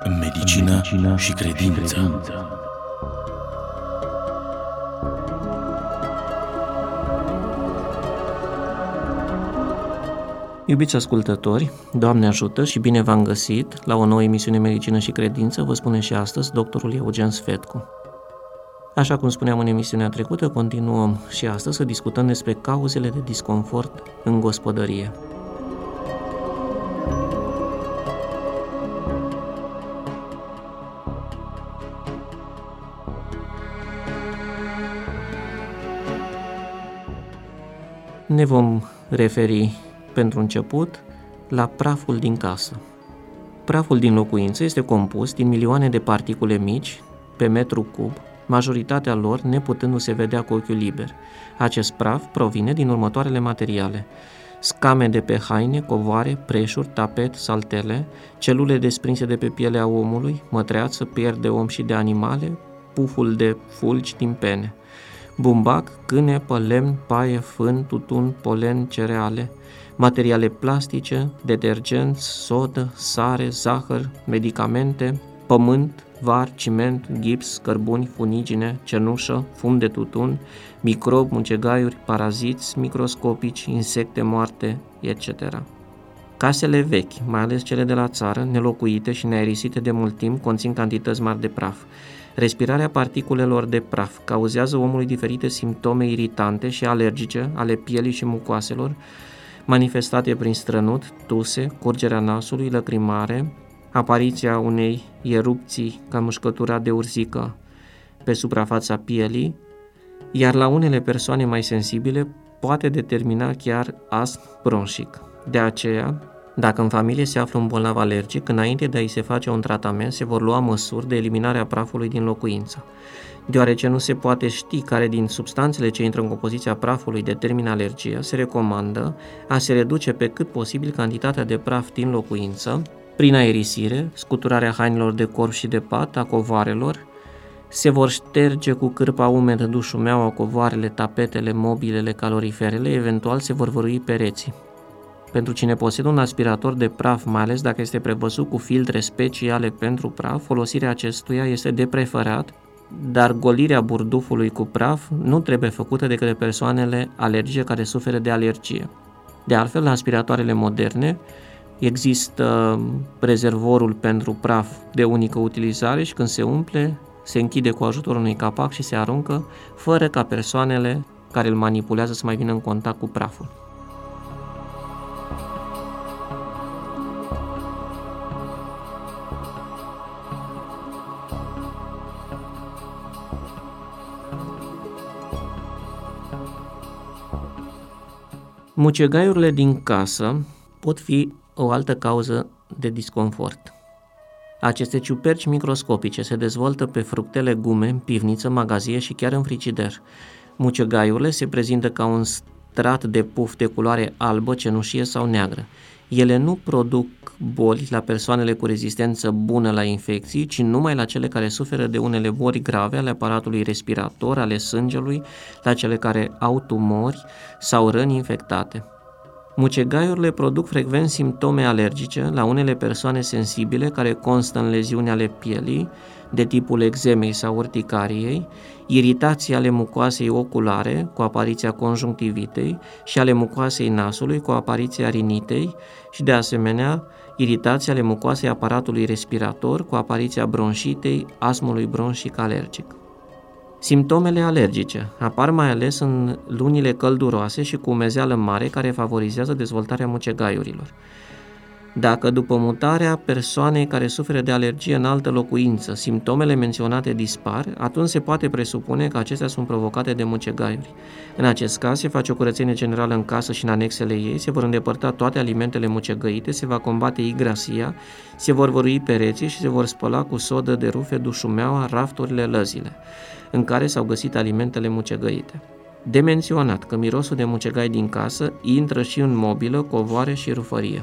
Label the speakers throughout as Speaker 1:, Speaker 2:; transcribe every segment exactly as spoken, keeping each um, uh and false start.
Speaker 1: Medicină, Medicină și credință. Și credință.
Speaker 2: Iubiți ascultători, Doamne ajută și bine v-am găsit la o nouă emisiune Medicină și credință, vă spune și astăzi doctorul Eugen Sfetcu. Așa cum spuneam în emisiunea trecută, continuăm și astăzi să discutăm despre cauzele de disconfort în gospodărie. Ne vom referi pentru început la praful din casă. Praful din locuință este compus din milioane de particule mici pe metru cub, majoritatea lor neputându-se vedea cu ochiul liber. Acest praf provine din următoarele materiale: scame de pe haine, covoare, preșuri, tapet, saltele, celule desprinse de pe pielea omului, mătreață, piele de om și de animale, puful de fulgi din pene, bumbac, cânepă, lemn, paie, fân, tutun, polen, cereale, materiale plastice, detergenți, sodă, sare, zahăr, medicamente, pământ, var, ciment, gips, cărbuni, funigine, cenușă, fum de tutun, microbi, mucegaiuri, paraziți microscopici, insecte moarte, et cetera. Casele vechi, mai ales cele de la țară, nelocuite și neaerisite de mult timp, conțin cantități mari de praf. Respirarea particulelor de praf cauzează omului diferite simptome iritante și alergice ale pielii și mucoaselor, manifestate prin strănut, tuse, curgerea nasului, lăcrimare, apariția unei erupții ca mușcătura de urzică pe suprafața pielii, iar la unele persoane mai sensibile poate determina chiar astm bronșic. De aceea, dacă în familie se află un bolnav alergic, înainte de a-i se face un tratament, se vor lua măsuri de eliminare a prafului din locuință. Deoarece nu se poate ști care din substanțele ce intră în compoziția prafului determină alergia, se recomandă a se reduce pe cât posibil cantitatea de praf din locuință, prin aerisire, scuturarea hainelor de corp și de pat, a covoarelor, se vor șterge cu cârpa umedă dușumeaua, covoarele, tapetele, mobilele, caloriferele, eventual se vor vărui pereții. Pentru cine posedă un aspirator de praf, mai ales dacă este prevăzut cu filtre speciale pentru praf, folosirea acestuia este de preferat, dar golirea burdufului cu praf nu trebuie făcută de către persoanele alergice care suferă de alergie. De altfel, la aspiratoarele moderne există rezervorul pentru praf de unică utilizare și când se umple, se închide cu ajutorul unui capac și se aruncă, fără ca persoanele care îl manipulează să mai vină în contact cu praful. Mucegaiurile din casă pot fi o altă cauză de disconfort. Aceste ciuperci microscopice se dezvoltă pe fructe, legume, în pivniță, magazie și chiar în frigider. Mucegaiurile se prezintă ca un strat de puf de culoare albă, cenușie sau neagră. Ele nu produc boli la persoanele cu rezistență bună la infecții, ci numai la cele care suferă de unele boli grave ale aparatului respirator, ale sângelui, la cele care au tumori sau răni infectate. Mucegaiurile produc frecvent simptome alergice la unele persoane sensibile care constă în leziuni ale pielii, de tipul eczemei sau urticariei, iritații ale mucoasei oculare cu apariția conjunctivitei și ale mucoasei nasului cu apariția rinitei și, de asemenea, iritații ale mucoasei aparatului respirator cu apariția bronșitei, astmului bronșic alergic. Simptomele alergice apar mai ales în lunile călduroase și cu umezeală mare care favorizează dezvoltarea mucegaiurilor. Dacă după mutarea persoanei care suferă de alergie în altă locuință, simptomele menționate dispar, atunci se poate presupune că acestea sunt provocate de mucegaiuri. În acest caz se face o curățenie generală în casă și în anexele ei, se vor îndepărta toate alimentele mucegăite, se va combate igrasia, se vor vărui pereții și se vor spăla cu sodă de rufe dușumeaua, rafturile, lăzile în care s-au găsit alimentele mucegăite. De menționat că mirosul de mucegai din casă intră și în mobilă, covoare și rufărie.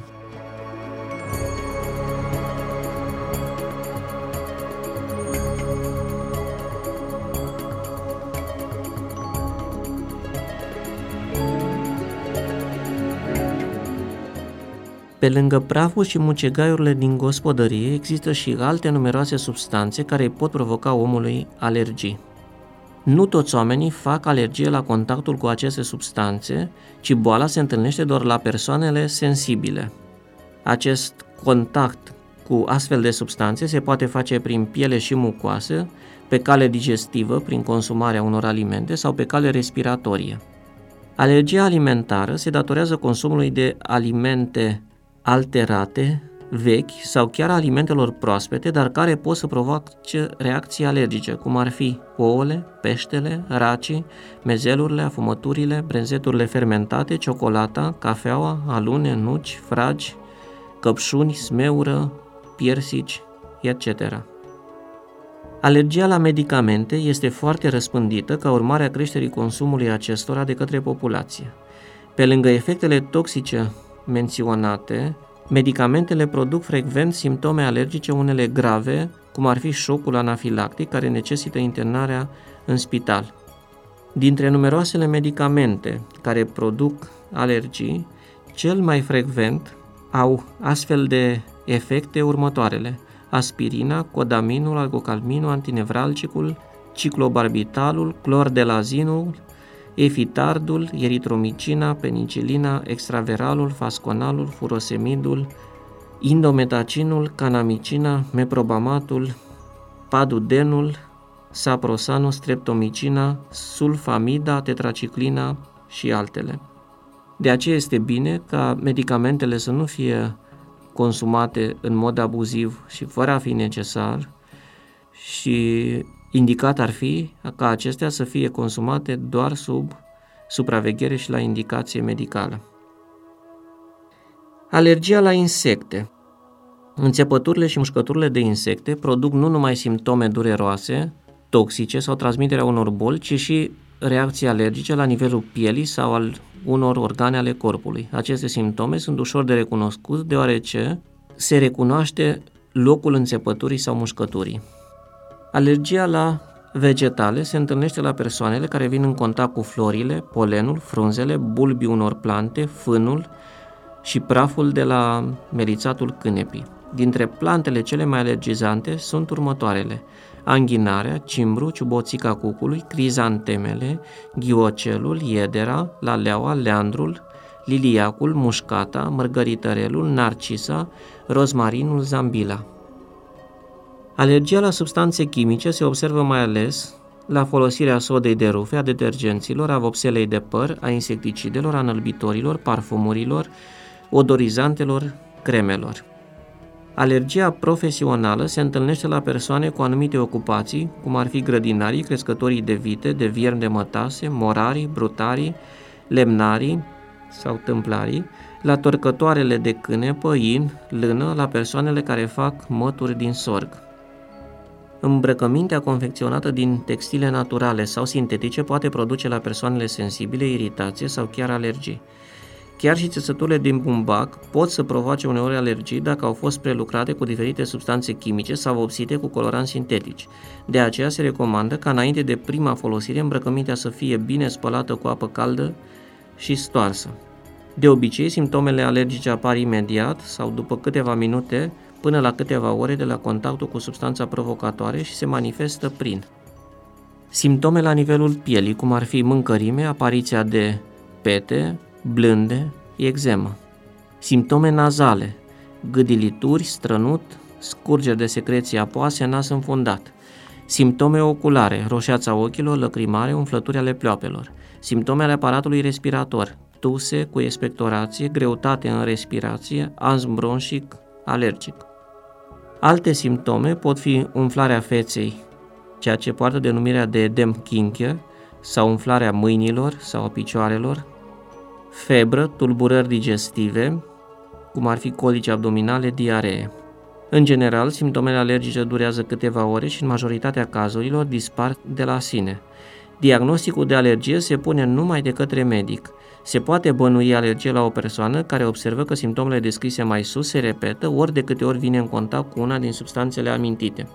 Speaker 2: Pe lângă praful și mucegaiurile din gospodărie, există și alte numeroase substanțe care îi pot provoca omului alergii. Nu toți oamenii fac alergie la contactul cu aceste substanțe, ci boala se întâlnește doar la persoanele sensibile. Acest contact cu astfel de substanțe se poate face prin piele și mucoasă, pe cale digestivă, prin consumarea unor alimente sau pe cale respiratorie. Alergia alimentară se datorează consumului de alimente alterate, vechi sau chiar alimentelor proaspete, dar care pot să provoace reacții alergice, cum ar fi ouăle, peștele, racii, mezelurile, afumăturile, brânzeturile fermentate, ciocolata, cafeaua, alune, nuci, fragi, căpșuni, smeură, piersici, et cetera. Alergia la medicamente este foarte răspândită ca urmare a creșterii consumului acestora de către populație. Pe lângă efectele toxice menționate, medicamentele produc frecvent simptome alergice, unele grave, cum ar fi șocul anafilactic, care necesită internarea în spital. Dintre numeroasele medicamente care produc alergii, cel mai frecvent au astfel de efecte următoarele: aspirina, codaminul, algocalminul, antinevralgicul, ciclobarbitalul, clordelazinul, efitardul, eritromicina, penicilina, extraveralul, fasconalul, furosemidul, indometacinul, canamicina, meprobamatul, padudenul, saprosanul, streptomicina, sulfamida, tetraciclina și altele. De aceea este bine ca medicamentele să nu fie consumate în mod abuziv și fără a fi necesar, și indicat ar fi ca acestea să fie consumate doar sub supraveghere și la indicație medicală. Alergia la insecte. Înțepăturile și mușcăturile de insecte produc nu numai simptome dureroase, toxice sau transmiterea unor boli, ci și reacții alergice la nivelul pielii sau al unor organe ale corpului. Aceste simptome sunt ușor de recunoscut, deoarece se recunoaște locul înțepăturii sau mușcăturii. Alergia la vegetale se întâlnește la persoanele care vin în contact cu florile, polenul, frunzele, bulbii unor plante, fânul și praful de la melițatul cânepii. Dintre plantele cele mai alergizante sunt următoarele: anghinarea, cimbru, ciuboțica cucului, crizantemele, ghiocelul, iedera, laleaua, leandrul, liliacul, mușcata, mărgăritărelul, narcisa, rozmarinul, zambila. Alergia la substanțe chimice se observă mai ales la folosirea sodei de rufe, a detergenților, a vopselei de păr, a insecticidelor, a înălbitorilor, parfumurilor, odorizantelor, cremelor. Alergia profesională se întâlnește la persoane cu anumite ocupații, cum ar fi grădinarii, crescătorii de vite, de viermi de mătase, morarii, brutarii, lemnarii sau tâmplarii, la torcătoarele de câine, păin, lână, la persoanele care fac mături din sorg. Îmbrăcămintea confecționată din textile naturale sau sintetice poate produce la persoanele sensibile iritație sau chiar alergii. Chiar și țesăturile din bumbac pot să provoace uneori alergii dacă au fost prelucrate cu diferite substanțe chimice sau vopsite cu coloranți sintetici. De aceea se recomandă ca înainte de prima folosire îmbrăcămintea să fie bine spălată cu apă caldă și stoarsă. De obicei, simptomele alergice apar imediat sau după câteva minute până la câteva ore de la contactul cu substanța provocatoare și se manifestă prin simptome la nivelul pielii, cum ar fi mâncărime, apariția de pete, blânde, eczemă. Simptome nazale, gâdilituri, strănut, scurgeri de secreție apoase, nas înfundat. Simptome oculare, roșeața ochilor, lăcrimare, umflături ale pleoapelor. Simptome ale aparatului respirator, tuse cu expectorație, greutate în respirație, astm bronșic, alergic. Alte simptome pot fi umflarea feței, ceea ce poartă denumirea de edem Kinker, sau umflarea mâinilor sau a picioarelor, febră, tulburări digestive, cum ar fi colici abdominale, diaree. În general, simptomele alergice durează câteva ore și în majoritatea cazurilor dispar de la sine. Diagnosticul de alergie se pune numai de către medic. Se poate bănui alergie la o persoană care observă că simptomele descrise mai sus se repetă ori de câte ori vine în contact cu una din substanțele amintite.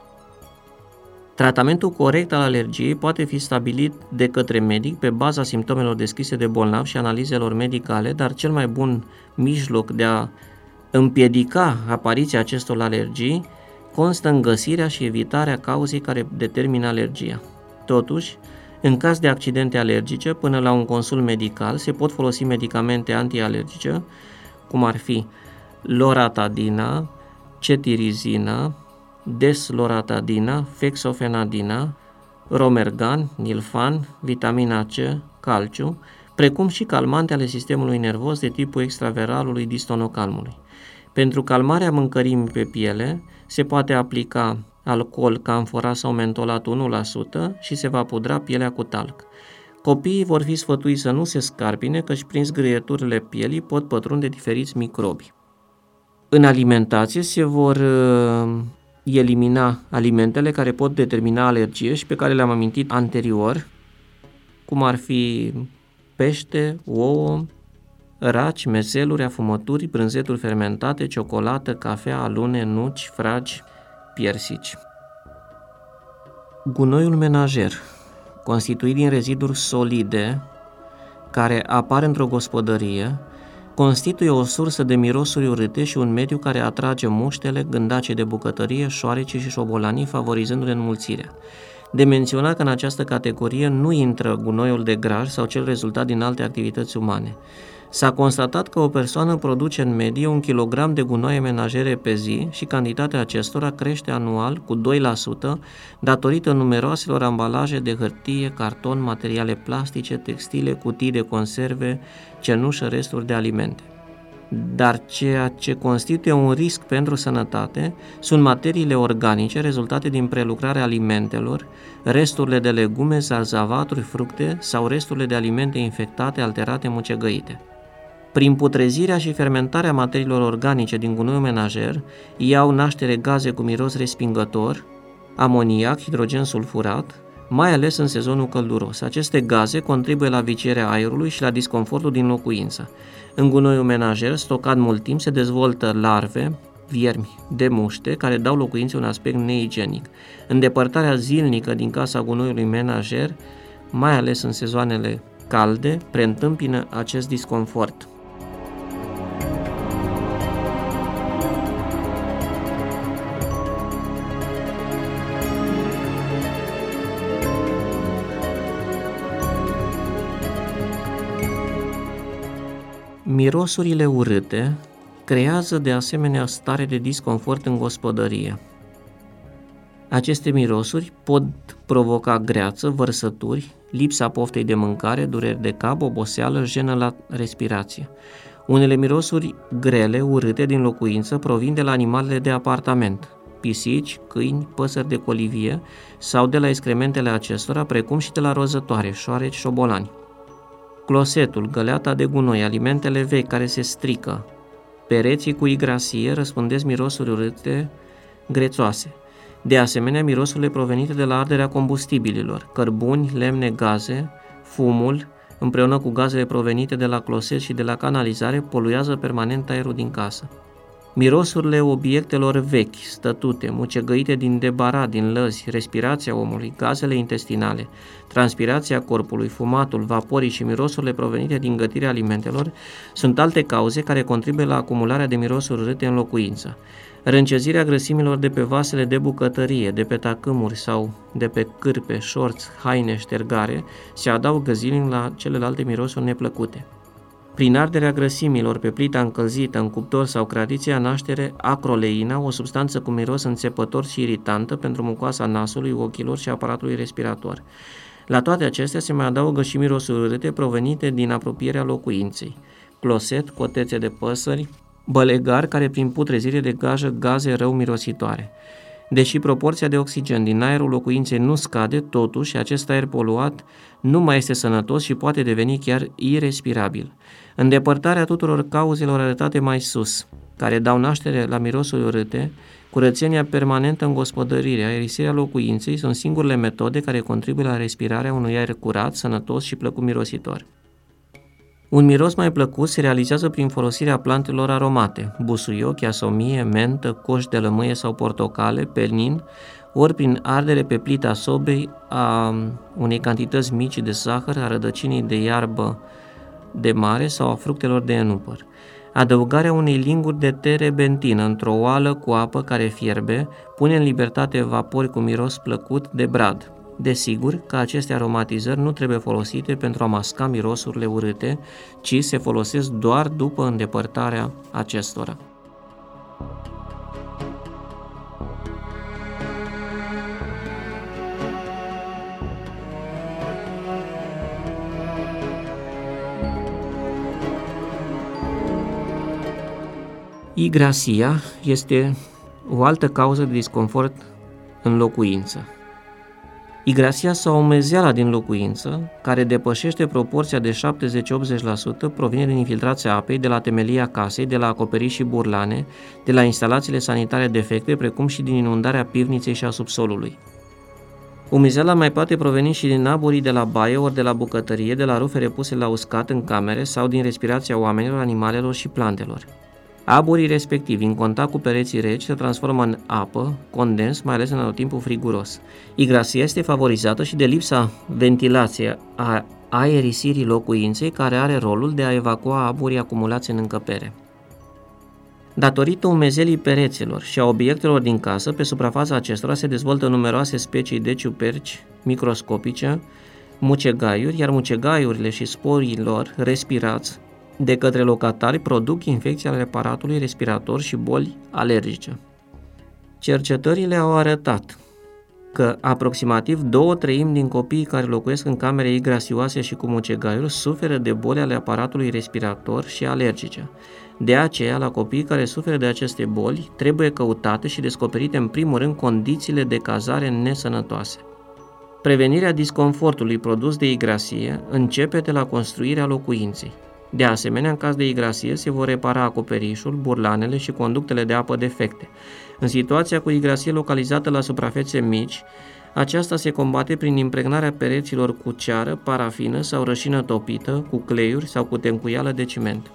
Speaker 2: Tratamentul corect al alergiei poate fi stabilit de către medic pe baza simptomelor descrise de bolnav și analizelor medicale, dar cel mai bun mijloc de a Împiedica apariția acestor alergii constă în găsirea și evitarea cauzei care determină alergia. Totuși, în caz de accidente alergice, până la un consult medical, se pot folosi medicamente antialergice, cum ar fi loratadina, cetirizina, desloratadina, fexofenadina, romergan, nilfan, vitamina C, calciu, precum și calmante ale sistemului nervos de tipul extraveralului distonocalmului. Pentru calmarea mâncărimii pe piele se poate aplica alcool camforat sau mentolat unu la sută și se va pudra pielea cu talc. Copiii vor fi sfătuiți să nu se scarpine, căci prin zgârieturile pielii pot pătrunde diferiți microbi. În alimentație se vor uh, elimina alimentele care pot determina alergie și pe care le-am amintit anterior, cum ar fi pește, ouă, raci, mezeluri, afumături, brânzeturi fermentate, ciocolată, cafea, alune, nuci, fragi, piersici. Gunoiul menajer, constituit din reziduri solide care apar într-o gospodărie, constituie o sursă de mirosuri urâte și un mediu care atrage muștele, gândacii de bucătărie, șoareci și șobolanii, favorizându-le înmulțirea. De menționat că în această categorie nu intră gunoiul de graj sau cel rezultat din alte activități umane. S-a constatat că o persoană produce în medie un kilogram de gunoaie menajere pe zi și cantitatea acestora crește anual cu doi la sută datorită numeroaselor ambalaje de hârtie, carton, materiale plastice, textile, cutii de conserve, cenușă, resturi de alimente. Dar ceea ce constituie un risc pentru sănătate sunt materiile organice rezultate din prelucrarea alimentelor, resturile de legume, zarzavaturi, fructe sau resturile de alimente infectate, alterate, mucegăite. Prin putrezirea și fermentarea materiilor organice din gunoiul menajer, iau naștere gaze cu miros respingător, amoniac, hidrogen sulfurat, mai ales în sezonul călduros. Aceste gaze contribuie la vicierea aerului și la disconfortul din locuință. În gunoiul menajer, stocat mult timp, se dezvoltă larve, viermi de muște, care dau locuinței un aspect neigienic. Îndepărtarea zilnică din casa gunoiului menajer, mai ales în sezoanele calde, preîntâmpină acest disconfort. Mirosurile urâte creează de asemenea stare de disconfort în gospodărie. Aceste mirosuri pot provoca greață, vărsături, lipsa poftei de mâncare, dureri de cap, oboseală, jenă la respirație. Unele mirosuri grele, urâte din locuință provin de la animalele de apartament, pisici, câini, păsări de colivie sau de la excrementele acestora, precum și de la rozătoare, șoareci, șobolani. Closetul, găleata de gunoi, alimentele vechi care se strică, pereții cu igrasie răspândesc mirosuri urâte grețoase. De asemenea, mirosurile provenite de la arderea combustibililor, cărbuni, lemne, gaze, fumul, împreună cu gazele provenite de la closet și de la canalizare, poluează permanent aerul din casă. Mirosurile obiectelor vechi, stătute, mucegăite din debarat, din lăzi, respirația omului, gazele intestinale, transpirația corpului, fumatul, vaporii și mirosurile provenite din gătirea alimentelor sunt alte cauze care contribuie la acumularea de mirosuri urâte în locuință. Râncezirea grăsimilor de pe vasele de bucătărie, de pe tacâmuri sau de pe cârpe, șorți, haine, ștergare se adaugă zilnic la celelalte mirosuri neplăcute. Prin arderea grăsimilor pe plita încălzită, în cuptor sau cradiția, naștere acroleina, o substanță cu miros înțepător și iritantă pentru mucoasa nasului, ochilor și aparatului respirator. La toate acestea se mai adaugă și mirosuri urâte provenite din apropierea locuinței, closet, cotețe de păsări, bălegar care prin putrezire degajă gaze rău mirositoare. Deși proporția de oxigen din aerul locuinței nu scade, totuși acest aer poluat nu mai este sănătos și poate deveni chiar irespirabil. Îndepărtarea tuturor cauzelor arătate mai sus, care dau naștere la mirosuri urâte, curățenia permanentă în gospodărire, aerisirea locuinței sunt singurele metode care contribuie la respirarea unui aer curat, sănătos și plăcut mirositor. Un miros mai plăcut se realizează prin folosirea plantelor aromate, busuioc, iasomie, mentă, coș de lămâie sau portocale, pelnin, ori prin ardere pe plita sobei a unei cantități mici de zahăr, a rădăcinii de iarbă de mare sau a fructelor de enupăr. Adăugarea unei linguri de terebentină într-o oală cu apă care fierbe pune în libertate vapori cu miros plăcut de brad. Desigur că aceste aromatizări nu trebuie folosite pentru a masca mirosurile urâte, ci se folosesc doar după îndepărtarea acestora. Igrasia este o altă cauză de disconfort în locuință. Igrasia sau umezeala din locuință, care depășește proporția de șaptezeci-optzeci la sută, provine din infiltrația apei de la temelia casei, de la acoperiș și burlane, de la instalațiile sanitare defecte, precum și din inundarea pivniței și a subsolului. Umezeala mai poate proveni și din aburii de la baie ori de la bucătărie, de la rufere puse la uscat în camere sau din respirația oamenilor, animalelor și plantelor. Aburii respectivi, în contact cu pereții reci, se transformă în apă, condens, mai ales în anotimpul friguros. Igrasia este favorizată și de lipsa ventilației a aerisirii locuinței, care are rolul de a evacua aburii acumulați în încăpere. Datorită umezelii pereților și a obiectelor din casă, pe suprafața acestora se dezvoltă numeroase specii de ciuperci microscopice, mucegaiuri, iar mucegaiurile și sporii lor respirați de către locatari produc infecții ale aparatului respirator și boli alergice. Cercetările au arătat că aproximativ două treimi din copiii care locuiesc în camere igrasioase și cu mucegaiuri suferă de boli ale aparatului respirator și alergice. De aceea, la copiii care suferă de aceste boli, trebuie căutate și descoperite în primul rând condițiile de cazare nesănătoase. Prevenirea disconfortului produs de igrasie începe de la construirea locuinței. De asemenea, în caz de igrasie, se vor repara acoperișul, burlanele și conductele de apă defecte. În situația cu igrasie localizată la suprafețe mici, aceasta se combate prin impregnarea pereților cu ceară, parafină sau rășină topită, cu cleiuri sau cu tencuială de ciment.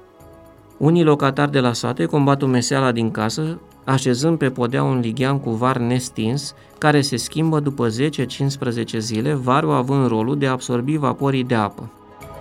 Speaker 2: Unii locatari de la sate combat umezeala din casă, așezând pe podea un lighean cu var nestins, care se schimbă după zece-cincisprezece zile, varul având rolul de a absorbi vaporii de apă.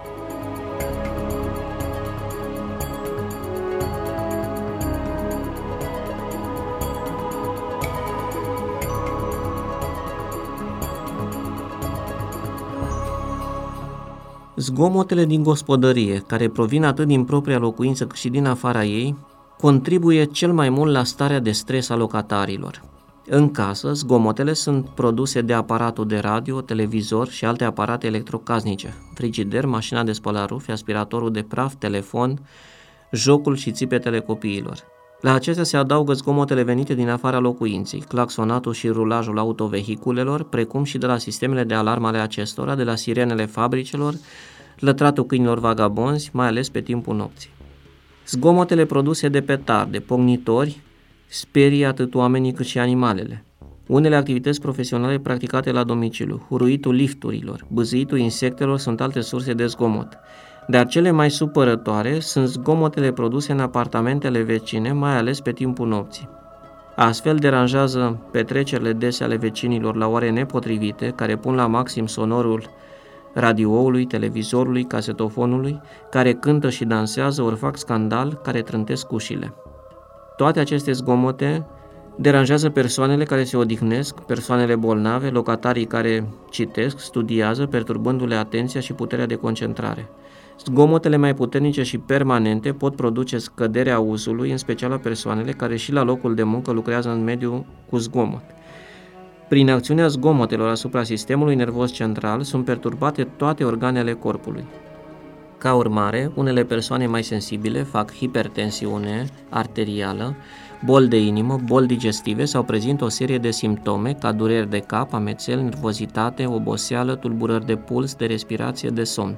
Speaker 2: Zgomotele din gospodărie, care provin atât din propria locuință cât și din afara ei, contribuie cel mai mult la starea de stres a locatarilor. În casă, zgomotele sunt produse de aparatul de radio, televizor și alte aparate electrocasnice, frigider, mașina de spălat rufe, aspiratorul de praf, telefon, jocul și țipetele copiilor. La acestea se adaugă zgomotele venite din afara locuinței, claxonatul și rulajul autovehiculelor, precum și de la sistemele de alarmă ale acestora, de la sirenele fabricelor, lătratul câinilor vagabonzi, mai ales pe timpul nopții. Zgomotele produse de petarde, pocnitori, sperie atât oamenii cât și animalele. Unele activități profesionale practicate la domiciliu, huruitul lifturilor, bâzâitul insectelor sunt alte surse de zgomot. Dar cele mai supărătoare sunt zgomotele produse în apartamentele vecine, mai ales pe timpul nopții. Astfel deranjează petrecerile dese ale vecinilor la ore nepotrivite, care pun la maxim sonorul radioului, televizorului, casetofonului, care cântă și dansează ori fac scandal, care trântesc ușile. Toate aceste zgomote deranjează persoanele care se odihnesc, persoanele bolnave, locatarii care citesc, studiază, perturbându-le atenția și puterea de concentrare. Zgomotele mai puternice și permanente pot produce scăderea auzului, în special la persoanele care și la locul de muncă lucrează în mediul cu zgomot. Prin acțiunea zgomotelor asupra sistemului nervos central sunt perturbate toate organele corpului. Ca urmare, unele persoane mai sensibile fac hipertensiune arterială, boli de inimă, boli digestive sau prezintă o serie de simptome ca dureri de cap, amețeli, nervozitate, oboseală, tulburări de puls, de respirație, de somn.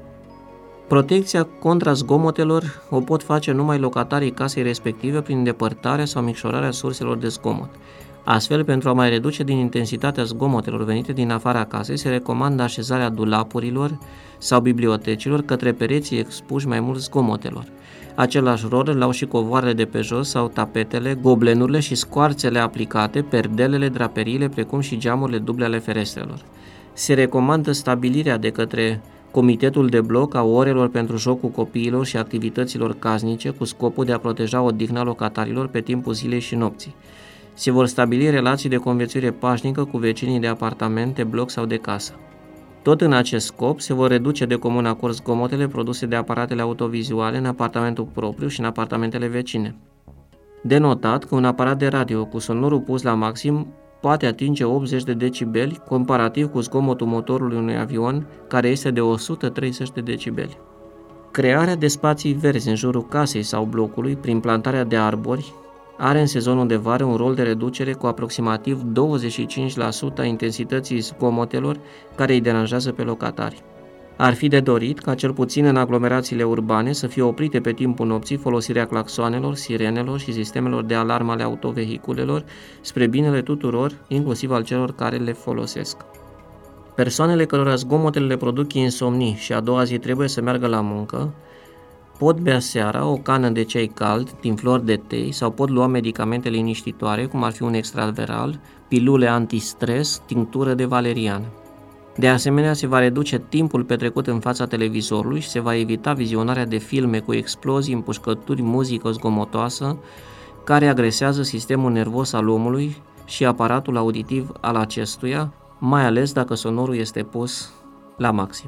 Speaker 2: Protecția contra zgomotelor o pot face numai locatarii casei respective prin îndepărtarea sau micșorarea surselor de zgomot. Astfel, pentru a mai reduce din intensitatea zgomotelor venite din afara casei, se recomandă așezarea dulapurilor sau bibliotecilor către pereții expuși mai mult zgomotelor. Același rol îl au și covoarele de pe jos sau tapetele, goblenurile și scoarțele aplicate, perdelele, draperiile, precum și geamurile duble ale ferestrelor. Se recomandă stabilirea de către comitetul de bloc a orelor pentru jocul copiilor și activităților casnice cu scopul de a proteja odihna locatarilor pe timpul zilei și nopții. Se vor stabili relații de conviețuire pașnică cu vecinii de apartament, de bloc sau de casă. Tot în acest scop se vor reduce de comun acord zgomotele produse de aparatele autovizuale în apartamentul propriu și în apartamentele vecine. De notat că un aparat de radio cu sonorul pus la maxim poate atinge optzeci de decibeli, comparativ cu zgomotul motorului unui avion, care este de o sută treizeci de decibeli. Crearea de spații verzi în jurul casei sau blocului, prin plantarea de arbori, are în sezonul de vară un rol de reducere cu aproximativ douăzeci și cinci la sută a intensității zgomotelor care îi deranjează pe locatari. Ar fi de dorit ca cel puțin în aglomerațiile urbane să fie oprite pe timpul nopții folosirea claxoanelor, sirenelor și sistemelor de alarmă ale autovehiculelor spre binele tuturor, inclusiv al celor care le folosesc. Persoanele cărora zgomotele le produc insomnii și a doua zi trebuie să meargă la muncă, pot bea seara o cană de ceai cald din flori de tei sau pot lua medicamente liniștitoare, cum ar fi un extraveral, pilule antistres, tinctură de valeriană. De asemenea, se va reduce timpul petrecut în fața televizorului și se va evita vizionarea de filme cu explozii, împușcături, muzică zgomotoasă, care agresează sistemul nervos al omului și aparatul auditiv al acestuia, mai ales dacă sonorul este pus la maxim.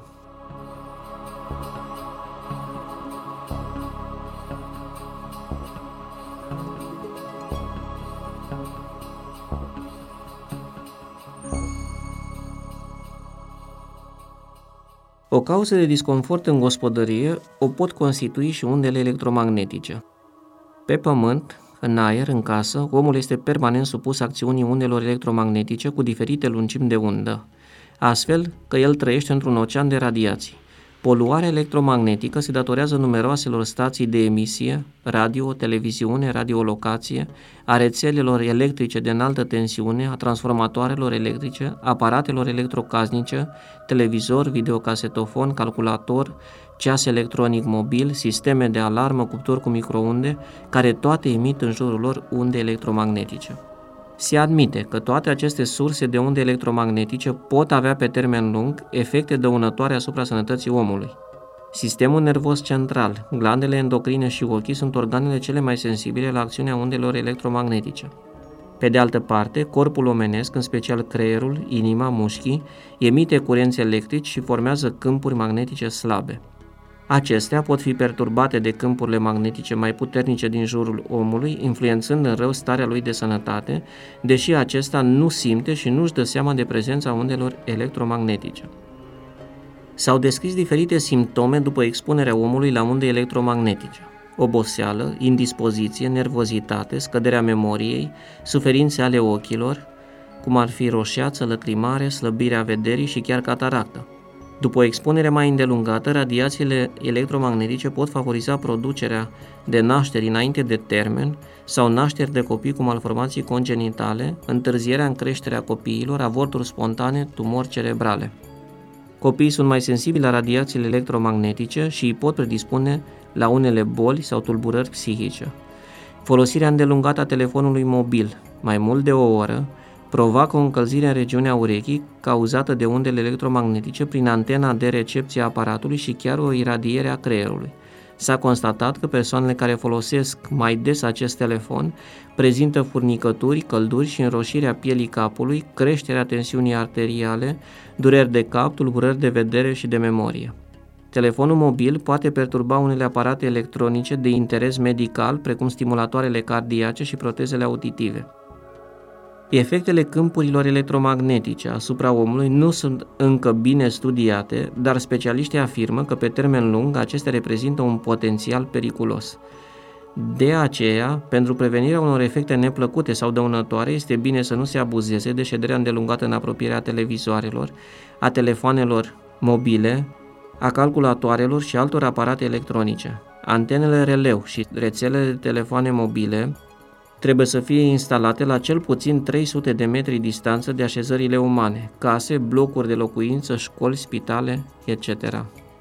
Speaker 2: O cauză de disconfort în gospodărie o pot constitui și undele electromagnetice. Pe pământ, în aer, în casă, omul este permanent supus acțiunii undelor electromagnetice cu diferite lungimi de undă, astfel că el trăiește într-un ocean de radiații. Poluarea electromagnetică se datorează numeroaselor stații de emisie, radio, televiziune, radiolocație, a rețelelor electrice de înaltă tensiune, a transformatoarelor electrice, aparatelor electrocasnice, televizor, videocasetofon, calculator, ceas electronic mobil, sisteme de alarmă, cuptor cu microunde, care toate emit în jurul lor unde electromagnetice. Se admite că toate aceste surse de unde electromagnetice pot avea pe termen lung efecte dăunătoare asupra sănătății omului. Sistemul nervos central, glandele endocrine și ochii sunt organele cele mai sensibile la acțiunea undelor electromagnetice. Pe de altă parte, corpul omenesc, în special creierul, inima, mușchii, emite curenți electrici și formează câmpuri magnetice slabe. Acestea pot fi perturbate de câmpurile magnetice mai puternice din jurul omului, influențând în rău starea lui de sănătate, deși acesta nu simte și nu-și dă seama de prezența undelor electromagnetice. S-au descris diferite simptome după expunerea omului la unde electromagnetice: oboseală, indispoziție, nervozitate, scăderea memoriei, suferințe ale ochilor, cum ar fi roșeață, lăcrimare, slăbirea vederii și chiar cataractă. După o expunere mai îndelungată, radiațiile electromagnetice pot favoriza producerea de nașteri înainte de termen sau nașteri de copii cu malformații congenitale, întârzierea în creșterea copiilor, avorturi spontane, tumori cerebrale. Copiii sunt mai sensibili la radiațiile electromagnetice și îi pot predispune la unele boli sau tulburări psihice. Folosirea îndelungată a telefonului mobil, mai mult de o oră, provoacă o încălzire în regiunea urechii cauzată de undele electromagnetice prin antena de recepție a aparatului și chiar o iradiere a creierului. S-a constatat că persoanele care folosesc mai des acest telefon prezintă furnicături, călduri și înroșirea pielii capului, creșterea tensiunii arteriale, dureri de cap, tulburări de vedere și de memorie. Telefonul mobil poate perturba unele aparate electronice de interes medical, precum stimulatoarele cardiace și protezele auditive. Efectele câmpurilor electromagnetice asupra omului nu sunt încă bine studiate, dar specialiștii afirmă că pe termen lung acestea reprezintă un potențial periculos. De aceea, pentru prevenirea unor efecte neplăcute sau dăunătoare, este bine să nu se abuzeze de șederea îndelungată în apropierea televizoarelor, a telefoanelor mobile, a calculatoarelor și altor aparate electronice. Antenele releu și rețelele de telefoane mobile trebuie să fie instalate la cel puțin trei sute de metri distanță de așezările umane, case, blocuri de locuință, școli, spitale, et cetera.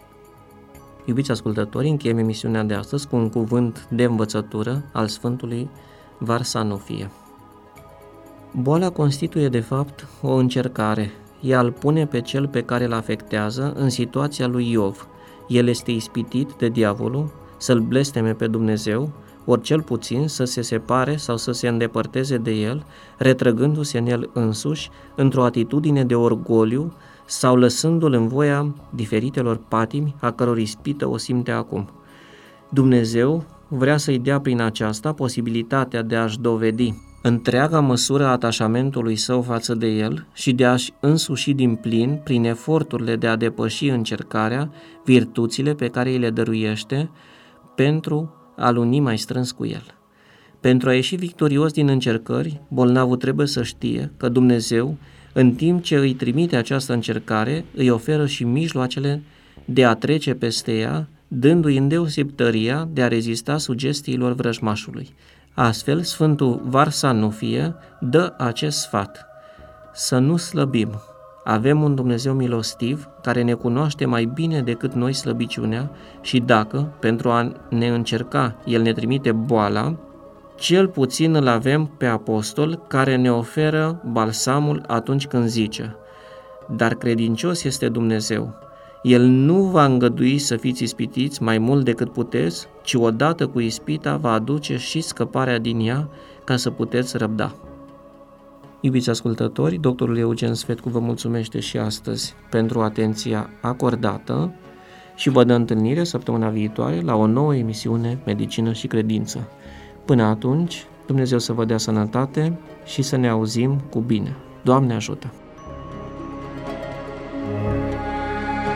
Speaker 2: Iubiți ascultători, încheiem emisiunea de astăzi cu un cuvânt de învățătură al Sfântului Varsanofie. Boala constituie de fapt o încercare, ea îl pune pe cel pe care îl afectează în situația lui Iov. El este ispitit de diavolul să-l blesteme pe Dumnezeu, ori cel puțin să se separe sau să se îndepărteze de el, retrăgându-se în el însuși, într-o atitudine de orgoliu sau lăsându-l în voia diferitelor patimi a căror ispită o simte acum. Dumnezeu vrea să-i dea prin aceasta posibilitatea de a-și dovedi întreaga măsură a atașamentului său față de el și de a-și însuși din plin, prin eforturile de a depăși încercarea, virtuțile pe care îi le dăruiește pentru a-l uni mai strâns cu el. Pentru a ieși victorios din încercări, bolnavul trebuie să știe că Dumnezeu, în timp ce îi trimite această încercare, îi oferă și mijloacele de a trece peste ea, dându-i îndeosebi tăria de a rezista sugestiilor vrăjmașului. Astfel, Sfântul Varsanufie dă acest sfat: să nu slăbim. Avem un Dumnezeu milostiv care ne cunoaște mai bine decât noi slăbiciunea și dacă, pentru a ne încerca, El ne trimite boala, cel puțin îl avem pe apostol care ne oferă balsamul atunci când zice: dar credincios este Dumnezeu. El nu va îngădui să fiți ispitiți mai mult decât puteți, ci odată cu ispita va aduce și scăparea din ea ca să puteți răbda. Iubiți ascultători, doctorul Eugen Svetcu vă mulțumește și astăzi pentru atenția acordată și vă dă întâlnire săptămâna viitoare la o nouă emisiune Medicină și Credință. Până atunci, Dumnezeu să vă dea sănătate și să ne auzim cu bine. Doamne ajută!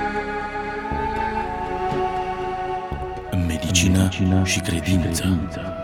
Speaker 1: Medicină și Credință.